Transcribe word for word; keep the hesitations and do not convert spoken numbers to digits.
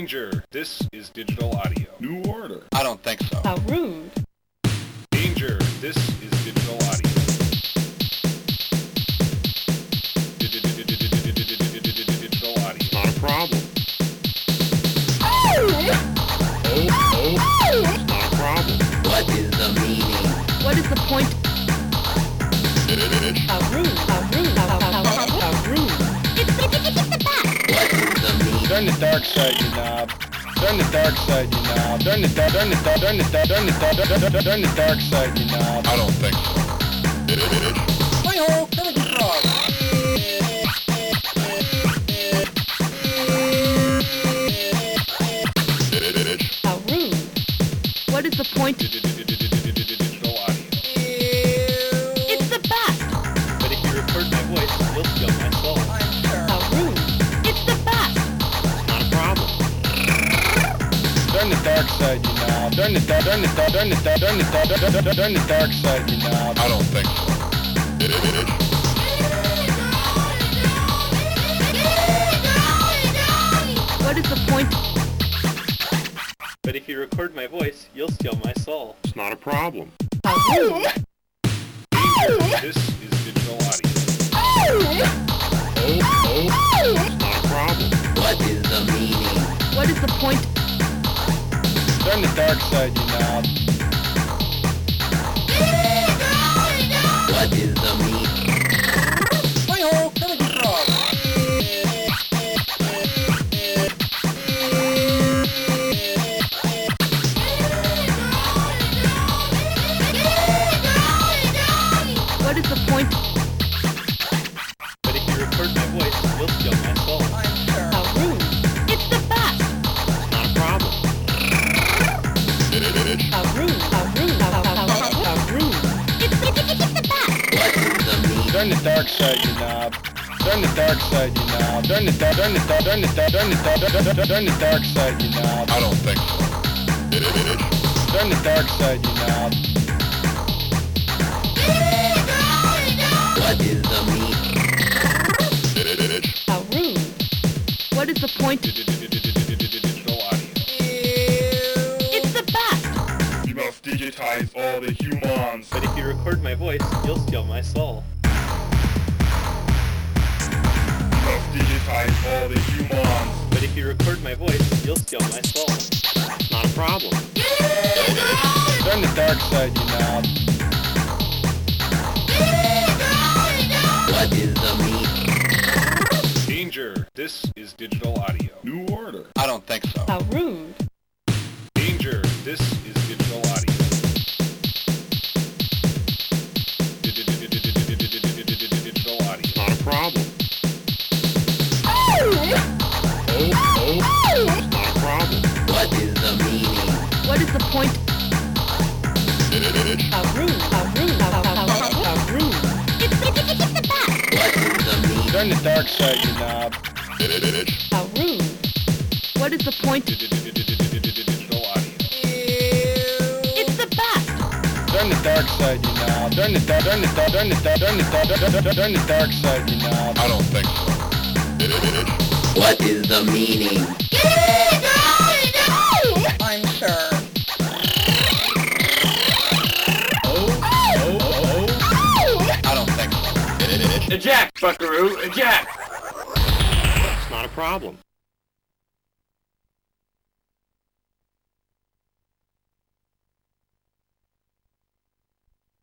Danger, this is digital audio. New order. I don't think so. How rude. Danger, this is digital audio. Digital audio. Not a problem. Oh! Oh, oh, it's not a problem. What is the meaning? What is the point? How rude. How rude. How, how, how, how rude. It's, it's, it's, it's the bat. What is the meaning? Turn the dark side, you knob. Turn the dark side, you knob. Turn the dark, turn the dark, turn the dark, turn the dark, turn the dark, turn the dark side, you knob. I don't think so. My hole, come and frog. How rude. What is the point? Digital audio. It's the bat. But if you record my voice, you'll steal my soul. How rude. It's the bat. Not a problem. Turn the dark side, you knob. Turn the dark, turn the dark, turn the dark, turn the dark, turn the dark, turn the dark side, you knob. I don't think so. What is the point? But if you record my voice, you'll steal my soul. It's not a problem. How rude. Danger, this is digital audio. Oh, oh, it's not a problem. What is the meaning? What is the point? Turn the dark side, you knob. What is the meaning? My hole, come and frog. What is the point? But if you record my voice, you'll steal my soul. How rude. It's the bat. It's not a problem. How rude. How rude. How, how, how, how rude. It's, it's, it's, it's the bat. What is the meaning? Turn the dark side, you knob. Turn the dark side, you knob. Turn the dark, turn the dark, turn the dark, turn the dark, turn the dark, turn the dark side, you knob. I don't think so. Turn the dark side, you knob. What is the meaning? How rude. What is the point? Digital audio. It's the bat. You must digitize all the humans. But if you record my voice, you'll steal my soul. You must digitize all the humans. But if you record my voice, you'll steal my soul. It's not a problem. Turn the dark side, you knob. What is the meaning? Danger, this is digital audio. New order. I don't think so. How rude. Danger, this is digital audio. Digital audio. Not a problem. Oh, oh, it's not a problem. What is the meaning? What is the point? How rude. How rude. How, how, how, how rude. It's, it's, it's, it's the bat. What is the meaning? Turn the dark side, you knob. How rude. What is the point? Digital audio. It's the bat. Turn the dark side, you knob. Turn the dark, turn the dark, turn the dark, turn the dark, turn the dark, turn the dark side, you knob. I don't think so. What is the meaning? I'm sure. Oh, oh, oh. I don't think so. Eject, buckaroo, eject! It's not a problem.